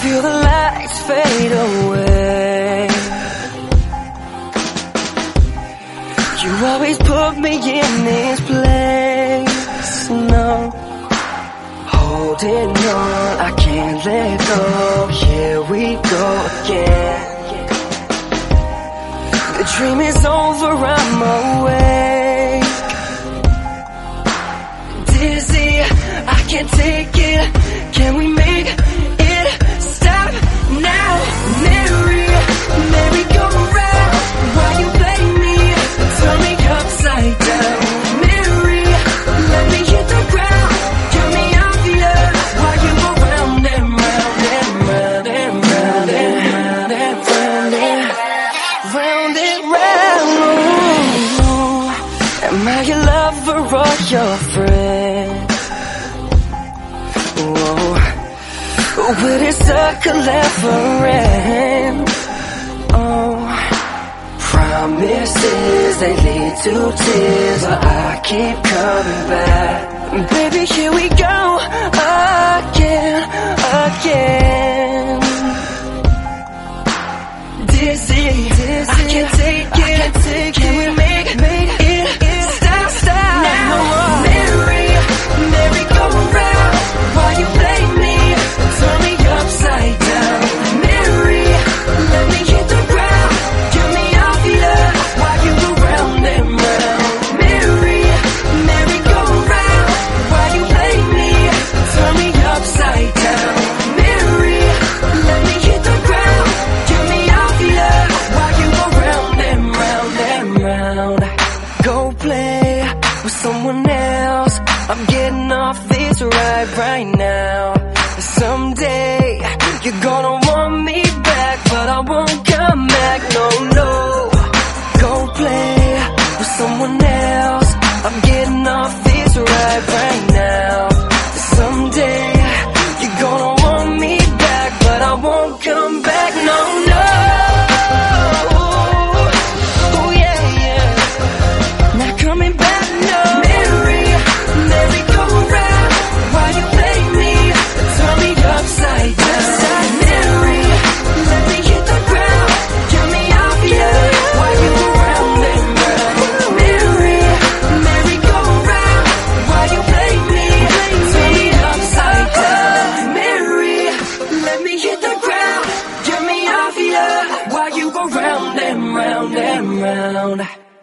feel the lights fade away. You always put me in this place. No, holding on, I can't let go. Here we go again. The dream is over, I'm awake. Dizzy, I can't take it. Can we make it stop now? Mary, Mary, go around. Why you play me? Turn me upside down. Mary, let me hit the ground. Get me off you. Why you go round and round and round and round and round and round and round and round? Am I your lover or your friend? Will this circle ever end? Oh, promises, they lead to tears, but I keep coming back. Baby, here we go again, again. Dizzy, I can't take it. Can we make it stop now? Mary, Mary, go around. Why you play me? Turn me upside down. Mary, let me hit the ground. Get me off here. Why you go round and round? Mary, Mary, go around. Why you play me? Turn me upside down. Mary, let me hit the ground. Get me off here. Why you go round and round and round? Go play with someone else. I'm getting off this right now. Someday you're gonna want me back, but I won't come back, no, no. Go play with someone else. I'm getting off this right now. Someday you're gonna want me back, but I won't come back, no, no. Oh yeah, yeah. Not coming back, no. Mary, Mary, go around. Why you play me? Turn me upside down. Mary, let me hit the ground. Get me off here. Why you go round and round? Mary, Mary, go around. Why you play me? Turn me upside down. Mary, let me hit the ground. Get me off here. Why you go round and round and round?